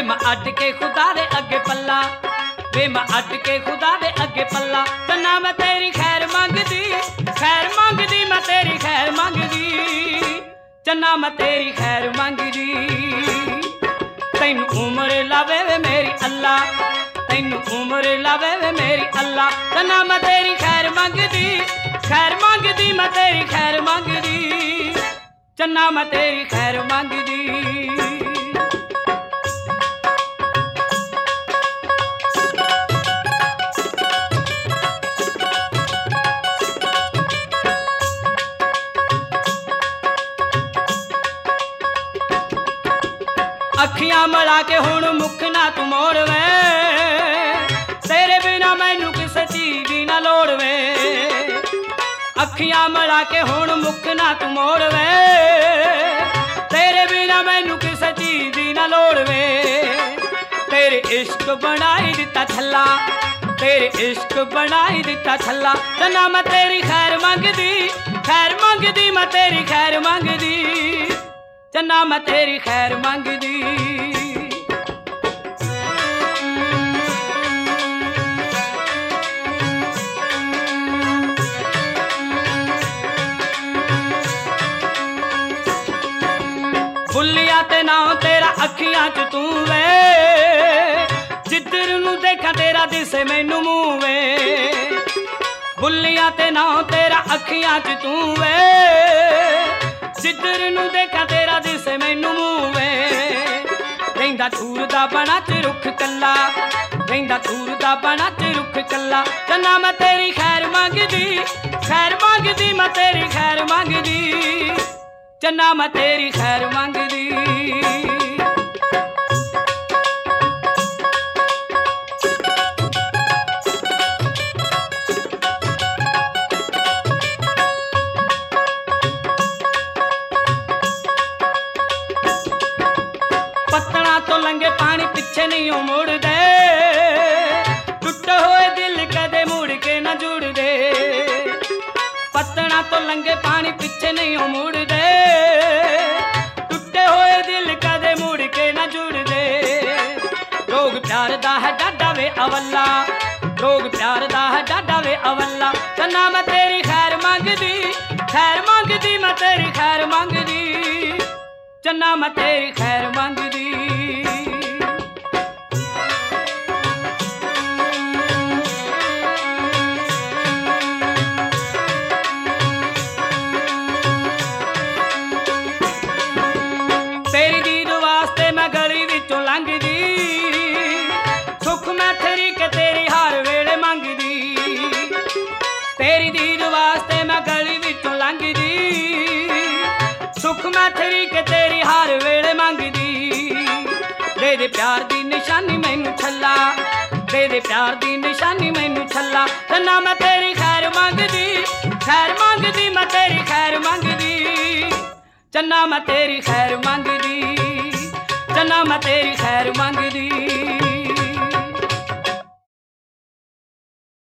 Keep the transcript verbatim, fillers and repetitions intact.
मैं अड के खुदा दे अगे पल्ला, वे मैं अड के खुदा दे अगे पल्ला। चन्ना मैं तेरी खैर मंगदी, खैर मंगदी मैं तेरी खैर मंगदी, चन्ना मैं तेरी खैर मंगदी। तैनू उम्र लावे वे मेरी अल्लाह, तैनू उम्र लावे वे मेरी अल्लाह। चन्ना मैं तेरी खैर मंगदी, खैर मंगदी मैं तेरी खैर मंगदी, चन्ना मैं तेरी खैर मंगदी। अखियां मला के हुण मुख ना तू मोड़ वे, तेरे बिना मैनू किसे चीज दी ना लोड़ वे। अखियां मला के हुण मुख ना तू मोड़ वे, तेरे बिना मैनू किसे चीज दी ना लोड़ वे। तेरे इश्क बनाई दिता छल्ला, तेरे इश्क बनाई दिता छल्ला। चन्ना मैं तेरी खैर मंगदी, खैर मंगदी मैं तेरी खैर मंगदी, चन्ना मैं तेरी खैर मंगदी। बुलिया ते नाम तेरा अखियां च तू वे, जिधर नू देखा तेरा दिसे मैनू मूंह वे। बुलिया ते नाम तेरा अखियां च तू वे, जिधर नू देखा तेरा दिसे मैनू मूंह वे। रहिंदा ठूर दा बना च रुख कल्ला, रहिंदा ठूर दा बना च रुख कल्ला। चन्ना मैं तेरी खैर मंगदी, खैर मंगदी मैं तेरी खैर मंगदी, चन्ना मैं तेरी खैर मंगदी। पत्तना तो लंगे पानी पिछे नहीं हो मुड़ दे, टुटे हुए दिल कदे मुड़ के न जुड़ दे। पत्तना तो लंगे पानी पिछे नहीं हो मुड़ दे, टुटे हुए दिल कदे मुड़ के न जुड़ दे। रोग प्यार दा है डाडा वे अवल्ला, रोग प्यार दा है डाडा वे अवल्ला। चन्ना मैं तेरी खैर मंगदी, खैर मंगदी मैं तेरी खैर मंगदी, चन्ना मैं तेरी खैर मंगदी। तेरी दीद वास्ते मैं गली विचों लंघदी, सुख मैं तेरी के तेरी हर वेले मंगदी। तेरी दीद वास्ते मैं गली विचों लंघदी, सुख मैं तेरी के तेरी हर वेले मंगदी। दे दे प्यार दी निशानी मैनू छल्ला, दे दे प्यार दी निशानी मैनू छल्ला। चन्ना मैं तेरी खैर मंगदी, खैर मंगदी मैं तेरी खैर मंगदी, चन्ना मैं तेरी खैर मंगदी, चन्ना मैं तेरी खैर मंगदी।